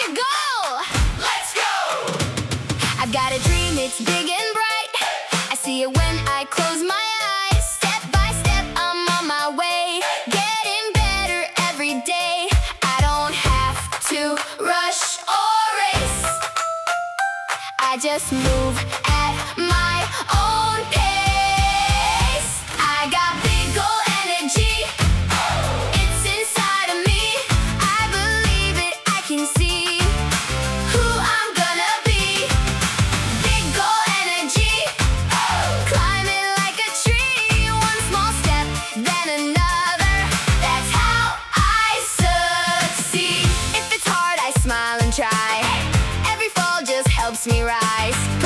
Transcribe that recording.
your goal? Let's go! I've got a dream, it's big and bright. I see it when I close my eyes. Step by step, I'm on my way, getting better every day. I don't have to rush or race. I just move at my own pace. I got big goal energy. It's inside of me. I believe it, I can see who I'm gonna be. Big goal energy. Climbing like a tree. One small step, then another. That's how I succeed. If it's hard, I smile and try. Every fall just helps me rise.